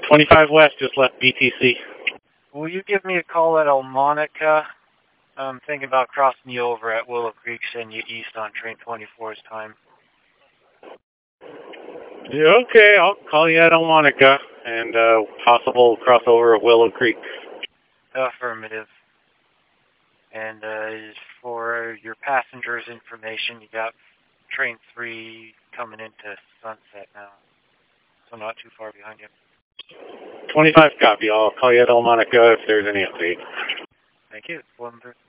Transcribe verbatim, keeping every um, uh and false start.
twenty-five West just left B T C. Will you give me a call at Elmonica? I'm thinking about crossing you over at Willow Creek, sending you east on train twenty-four's time. Yeah, okay, I'll call you at Elmonica and uh, possible crossover at Willow Creek. Affirmative. And uh, for your passengers' information, you got train three coming into Sunset now, so not too far behind you. twenty-five copy. I'll call you at Elmonica if there's any update. Thank you. One